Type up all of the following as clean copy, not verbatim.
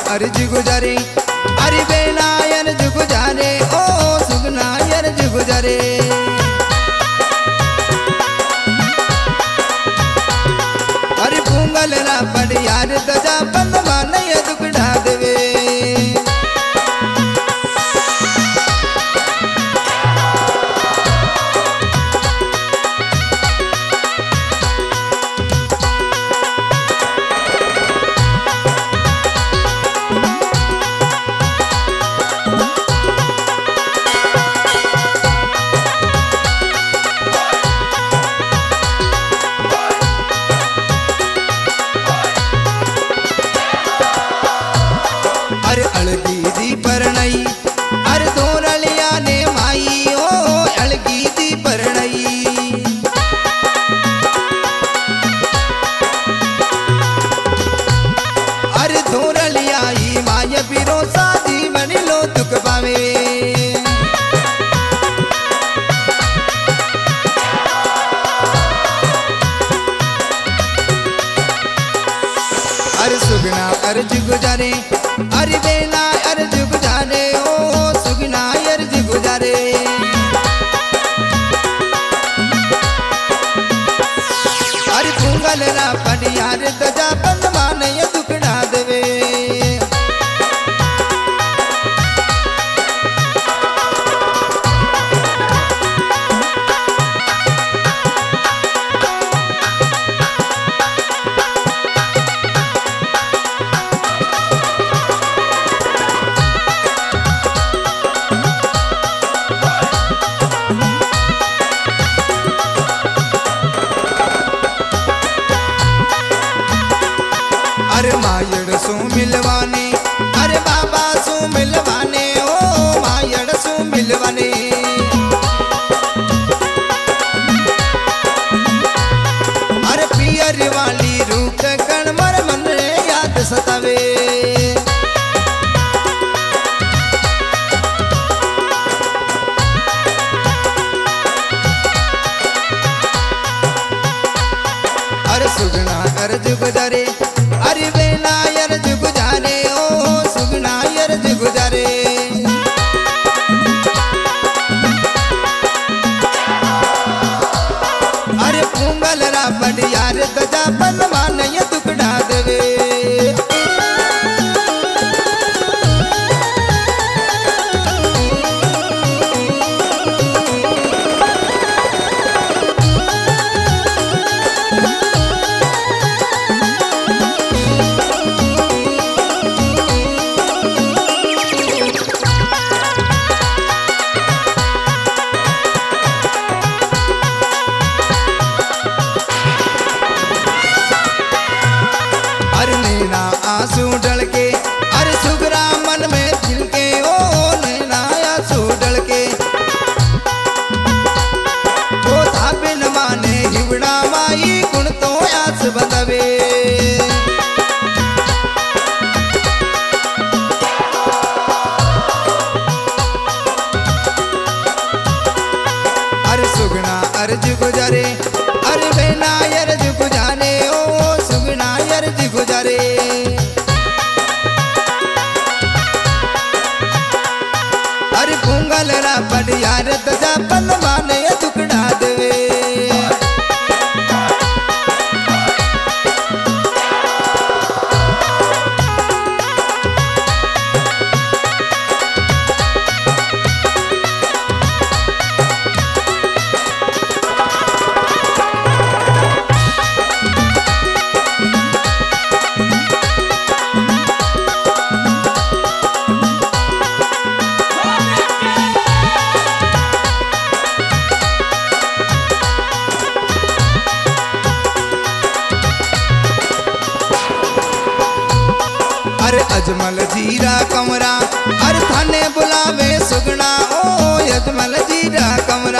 अर्ज गुजारे, अरे बेना अर्ज गुजारे, ओ सुगना अर्ज गुजारे। अरे पुंगल रा पड़ यार तजा बंदवा नहीं दुखड़ा देवे। अलगी दी परनई, अरे दोरलिया ने माई, ओ अलगी दी परनई। अरे दोरलिया ही माय पिरो सादी मनी लो दुख पावे। अरे सुगना अर्ज गुजारे, अरे बेना अर्ज गुजारे, ओ सुगना अर्ज गुजारे। अरे पुंगल रा पड़ यार तजा बंदवा नहीं दुखड़ा देवे। अरे मायड़ सू मिलवाने, अरे बाबा सू मिलवाने, ओ मायड़ सू मिलवाने। अरे पियर वाली रूप कण मर मन रे याद सतावे। अरे सुगना अर्ज गुजारे, अरे बेना अर्ज गुजारे, ओ सुगना अर्ज गुजारे। अरे पुंगल रा पड़ यार तजा बंदवा नहीं दुखड़ा देवे। अरे नैना आंसू ढल के, अरे सुगरा मन में दिल के, ओ नैना आंसू ढल के। ओ धाबिन माने हिवड़ा माई गुण तो आस बदवे। अरे सुगना अर्ज गुजारे, अरे बेना अर्ज गुजारे, ओ सुगना अर्ज गुजारे। अरे पुंगल रा पड़ यार तजा बंदवा नहीं दुखड़ा देवे। अरे अजमल जीरा कमरा, अरे थाने बुलावे सुगना, ओ अजमल जीरा कमरा।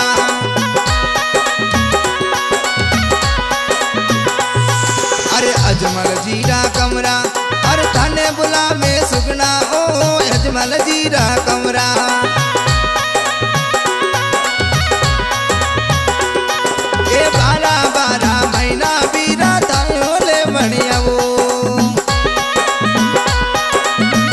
अरे अजमल जीरा कमरा, अरे थाने बुलावे सुगना, ओ अजमल जीरा कमरा। ए 12-12 महीना बीरा थाने बढ़िया वो।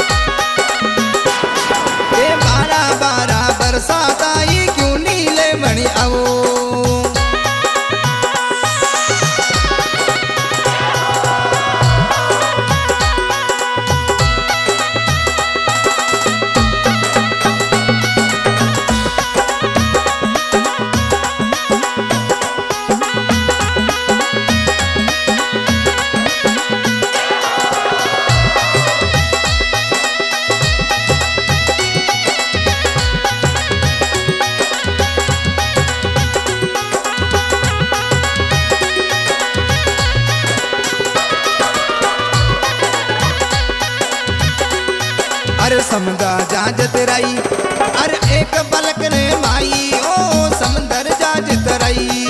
समदा जाजत रही। अरे एक बलक रे माई ओ समंदर जाजत रही।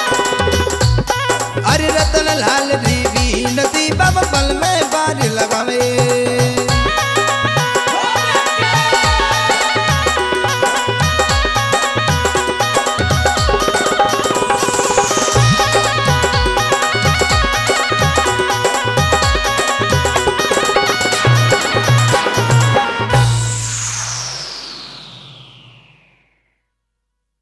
अरे रतन लाल री भी नदी बाबा बल में बार लगावे।